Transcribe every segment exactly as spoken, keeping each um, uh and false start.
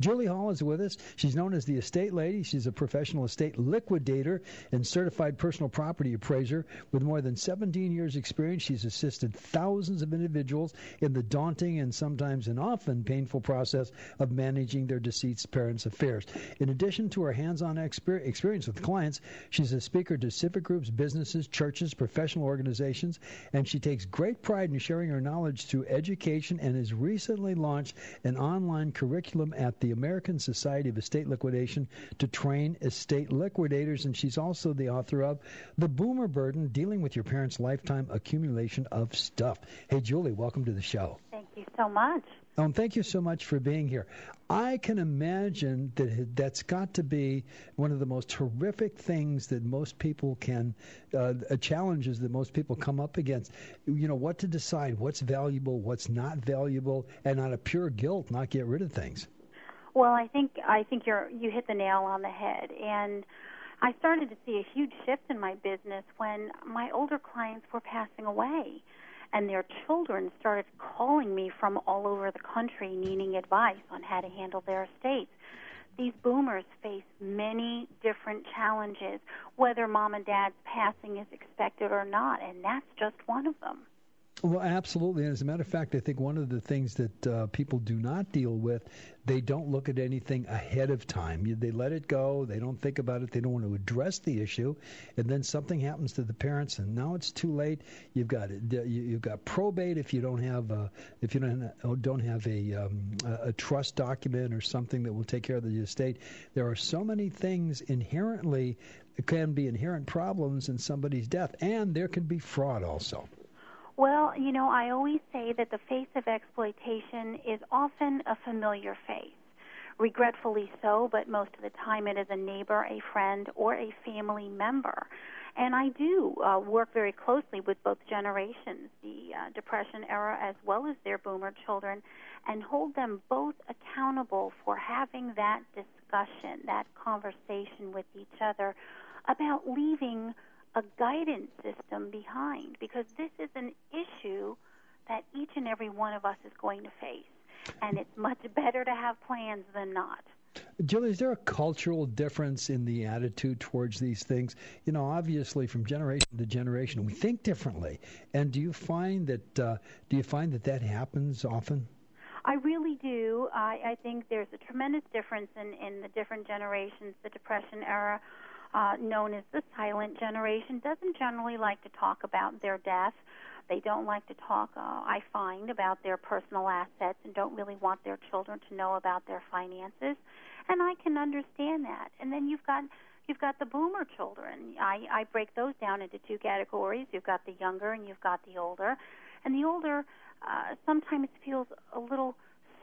Julie Hall is with us. She's known as the Estate Lady. She's a professional estate liquidator and certified personal property appraiser. With more than seventeen years' experience, she's assisted thousands of individuals in the daunting and sometimes and often painful process of managing their deceased parents' affairs. In addition to her hands-on exper- experience with clients, she's a speaker to civic groups, businesses, churches, professional organizations, and she takes great pride in sharing her knowledge through education and has recently launched an online curriculum at the American Society of Estate Liquidation to train estate liquidators, and she's also the author of The Boomer Burden, Dealing with Your Parents' Lifetime Accumulation of Stuff. Hey, Julie, welcome to the show. Thank you so much. Oh, and thank you so much for being here. I can imagine that that's got to be one of the most horrific things that most people can, uh, challenges that most people come up against. You know, what to decide, what's valuable, what's not valuable, and out of pure guilt, not get rid of things. Well, I think I think you're you hit the nail on the head, and I started to see a huge shift in my business when my older clients were passing away, and their children started calling me from all over the country needing advice on how to handle their estates. These boomers face many different challenges, whether mom and dad's passing is expected or not, and that's just one of them. Well, absolutely. And as a matter of fact, I think one of the things that uh, people do not deal with, they don't look at anything ahead of time. You, they let it go. They don't think about it. They don't want to address the issue. And then something happens to the parents, and now it's too late. You've got you've got probate if you don't have a, if you don't don't have a um, a trust document or something that will take care of the estate. There are so many things inherently, it can be inherent problems in somebody's death, and there can be fraud also. Well, you know, I always say that the face of exploitation is often a familiar face. Regretfully so, but most of the time it is a neighbor, a friend, or a family member. And I do uh, work very closely with both generations, the uh, Depression era as well as their boomer children, and hold them both accountable for having that discussion, that conversation with each other about leaving a guidance system behind, because this is an issue that each and every one of us is going to face, and it's much better to have plans than not. Julie, is there a cultural difference in the attitude towards these things? You know, obviously from generation to generation, we think differently. And do you find that uh, do you find that that happens often? I really do. I, I think there's a tremendous difference in, in the different generations. The Depression era, Uh, known as the silent generation, doesn't generally like to talk about their death. They don't like to talk, uh, I find, about their personal assets and don't really want their children to know about their finances. And I can understand that. And then you've got you've got the boomer children. I, I break those down into two categories. You've got the younger and you've got the older. And the older uh, sometimes feels a little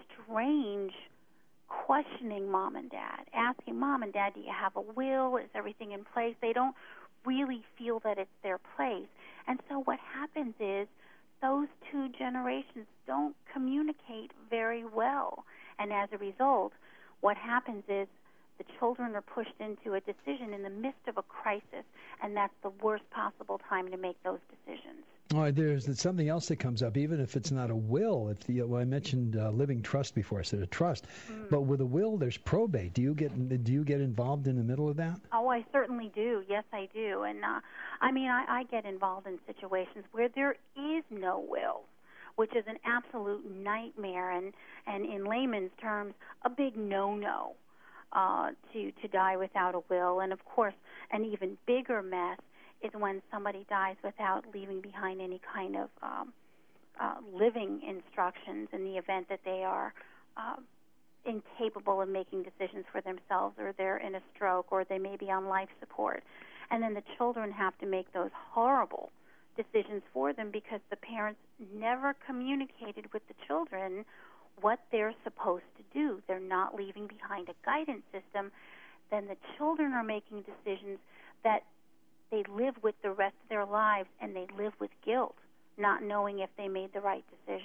strange questioning mom and dad, asking mom and dad, do you have a will? Is everything in place? They don't really feel that it's their place. And so what happens is those two generations don't communicate very well. And as a result, what happens is the children are pushed into a decision in the midst of a crisis, and that's the worst possible time to make those decisions. Oh, there's something else that comes up, even if it's not a will. If the well, I mentioned uh, living trust before, I said a trust, mm. but with a will, there's probate. Do you get do you get involved in the middle of that? Oh, I certainly do. Yes, I do. And uh, I mean, I, I get involved in situations where there is no will, which is an absolute nightmare, and and in layman's terms, a big no-no uh, to to die without a will. And of course, an even bigger mess is when somebody dies without leaving behind any kind of um, uh, living instructions in the event that they are uh, incapable of making decisions for themselves, or they're in a stroke, or they may be on life support. And then the children have to make those horrible decisions for them because the parents never communicated with the children what they're supposed to do. They're not leaving behind a guidance system. Then the children are making decisions that they live with the rest of their lives, and they live with guilt, not knowing if they made the right decision.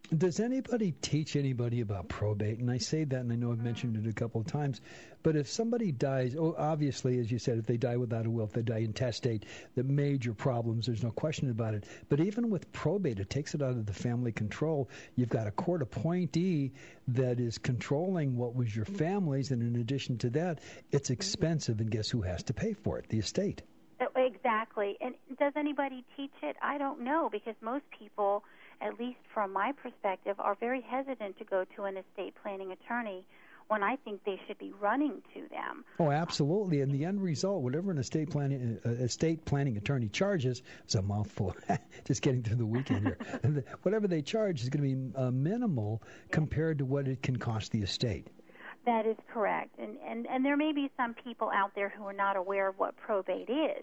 Does anybody teach anybody about probate? And I say that, and I know I've mentioned it a couple of times, but if somebody dies, oh, obviously, as you said, if they die without a will, if they die intestate, the major problems, there's no question about it. But even with probate, it takes it out of the family control. You've got a court appointee that is controlling what was your family's, and in addition to that, it's expensive, and guess who has to pay for it? The estate. Exactly. And does anybody teach it? I don't know, because most people, at least from my perspective, are very hesitant to go to an estate planning attorney when I think they should be running to them. Oh, absolutely. And the end result, whatever an estate planning uh, estate planning attorney charges, it's a mouthful. Just getting through the weekend here. And the, whatever they charge is going to be uh, minimal compared to what it can cost the estate. That is correct. And, and, and there may be some people out there who are not aware of what probate is.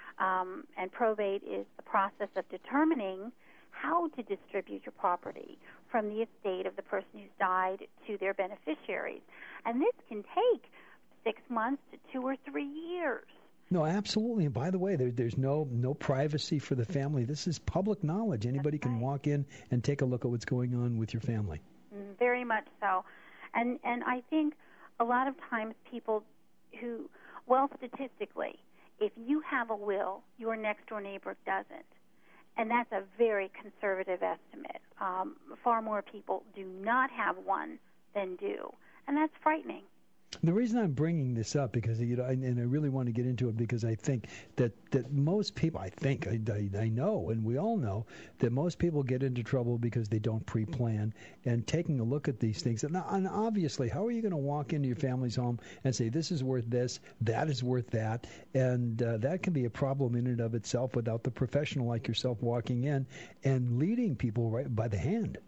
Um, and probate is the process of determining how to distribute your property from the estate of the person who's died to their beneficiaries. And this can take six months to two or three years. No, absolutely. And by the way, there, there's no no privacy for the family. This is public knowledge. Anybody can walk in and take a look at what's going on with your family. Mm, very much so. And and I think a lot of times people who, well, statistically, if you have a will, your next-door neighbor doesn't. And that's a very conservative estimate. Um, far more people do not have one than do. And that's frightening. The reason I'm bringing this up, because you know, and I really want to get into it, because I think that, that most people, I think, I, I, I know, and we all know, that most people get into trouble because they don't pre-plan. And taking a look at these things, and, and obviously, how are you going to walk into your family's home and say, this is worth this, that is worth that, and uh, that can be a problem in and of itself without the professional like yourself walking in and leading people right by the hand.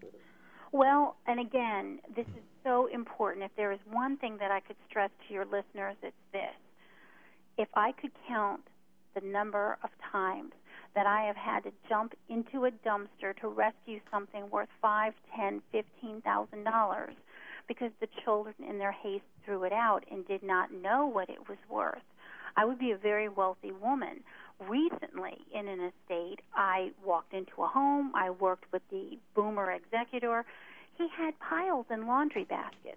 Well, and again, this is so important. If there is one thing that I could stress to your listeners, it's this. If I could count the number of times that I have had to jump into a dumpster to rescue something worth five, ten, fifteen thousand dollars because the children in their haste threw it out and did not know what it was worth, I would be a very wealthy woman. Recently, in an estate, I walked into a home. I worked with the boomer executor. He had piles in laundry baskets.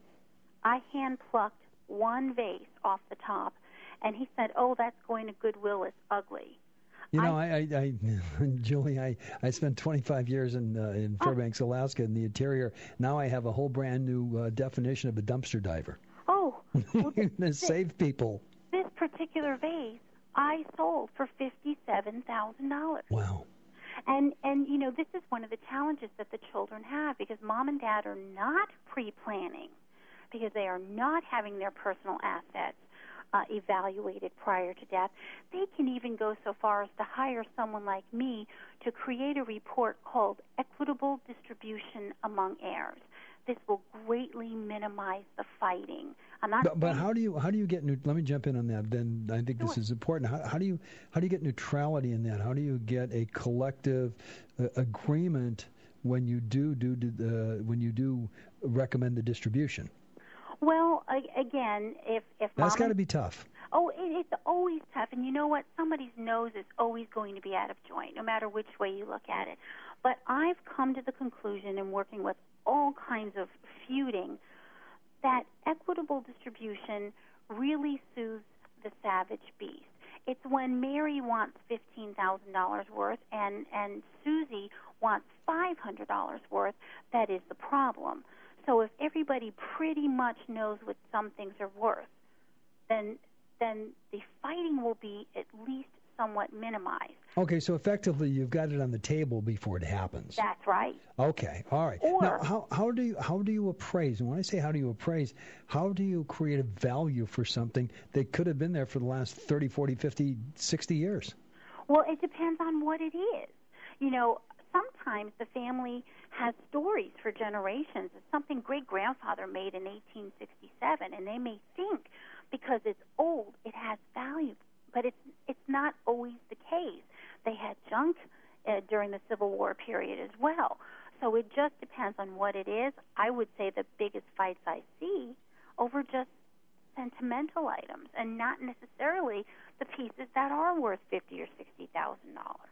I hand-plucked one vase off the top, and he said, oh, that's going to Goodwill. It's ugly. You know, I, I, I Julie, I, I spent twenty-five years in uh, in Fairbanks, oh. Alaska, in the interior. Now I have a whole brand new uh, definition of a dumpster diver. Oh. Well, this, this, save people. This particular vase I sold for fifty-seven thousand dollars. Wow. And, and, you know, this is one of the challenges that the children have, because mom and dad are not pre-planning, because they are not having their personal assets uh, evaluated prior to death. They can even go so far as to hire someone like me to create a report called Equitable Distribution Among Heirs. This will greatly minimize the fighting. I'm not but, but how do you how do you get? Let me jump in on that. Then I think this is important. How, how do you how do you get neutrality in that? How do you get a collective uh, agreement when you do do uh, when you do recommend the distribution? Well, again, if if that's got to be tough. Oh, it, it's always tough, and you know what? Somebody's nose is always going to be out of joint, no matter which way you look at it. But I've come to the conclusion in working with all kinds of feuding that equitable distribution really soothes the savage beast. It's when Mary wants fifteen thousand dollars worth and, and Susie wants five hundred dollars worth that is the problem. So if everybody pretty much knows what some things are worth, then then the fighting will be at least somewhat minimized. Okay, so effectively you've got it on the table before it happens. That's right. Okay, all right. Or, now, how how do you how do you appraise? And when I say how do you appraise, how do you create a value for something that could have been there for the last thirty, forty, fifty, sixty years? Well, it depends on what it is. You know, sometimes the family has stories for generations. It's something great-grandfather made in eighteen sixty-seven, and they may think because it's old, it has value. But it's it's not always the case. They had junk uh, during the Civil War period as well. So it just depends on what it is. I would say the biggest fights I see over just sentimental items and not necessarily the pieces that are worth fifty or sixty thousand dollars.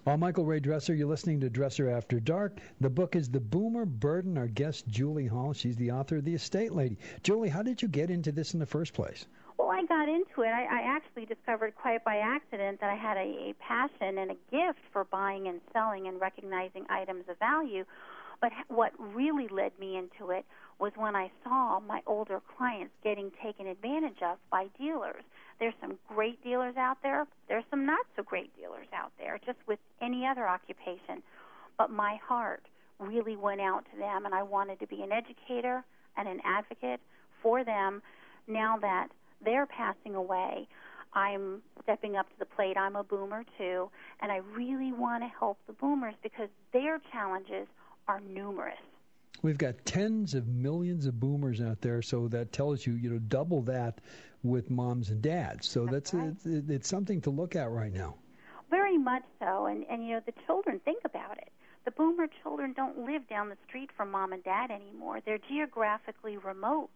I'm Michael Ray Dresser. You're listening to Dresser After Dark. The book is The Boomer Burden. Our guest, Julie Hall. She's the author of The Estate Lady. Julie, how did you get into this in the first place? Well, I got into it. I, I actually discovered quite by accident that I had a, a passion and a gift for buying and selling and recognizing items of value. But what really led me into it was when I saw my older clients getting taken advantage of by dealers. There's some great dealers out there. There's some not-so-great dealers out there, just with any other occupation. But my heart really went out to them, and I wanted to be an educator and an advocate for them. Now that they're passing away, I'm stepping up to the plate. I'm a boomer, too, and I really want to help the boomers because their challenges are numerous. We've got tens of millions of boomers out there, so that tells you, you know, double that with moms and dads. So that's, that's right. it's, it's something to look at right now. Very much so, and, and, you know, the children, think about it. The boomer children don't live down the street from mom and dad anymore. They're geographically remote,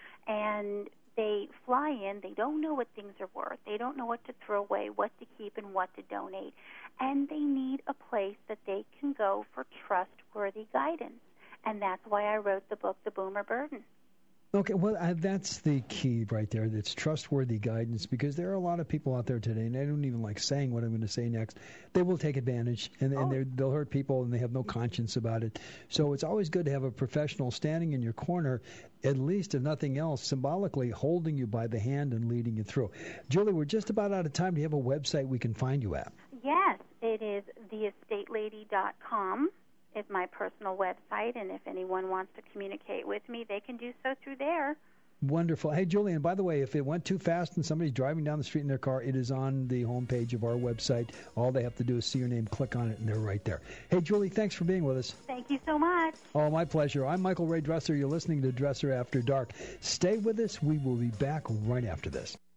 and they fly in. They don't know what things are worth. They don't know what to throw away, what to keep, and what to donate. And they need a place that they can go for trustworthy guidance. And that's why I wrote the book, The Boomer Burden. Okay, well, uh, that's the key right there. It's trustworthy guidance, because there are a lot of people out there today, and I don't even like saying what I'm going to say next. They will take advantage, and, oh. and they'll hurt people, and they have no conscience about it. So it's always good to have a professional standing in your corner, at least, if nothing else, symbolically holding you by the hand and leading you through. Julie, we're just about out of time. Do you have a website we can find you at? Yes, it is the estate lady dot com. Is my personal website, and if anyone wants to communicate with me, they can do so through there. Wonderful. Hey, Julie, and by the way, if it went too fast and somebody's driving down the street in their car, it is on the homepage of our website. All they have to do is see your name, click on it, and they're right there. Hey, Julie, thanks for being with us. Thank you so much. Oh, my pleasure. I'm Michael Ray Dresser. You're listening to Dresser After Dark. Stay with us. We will be back right after this.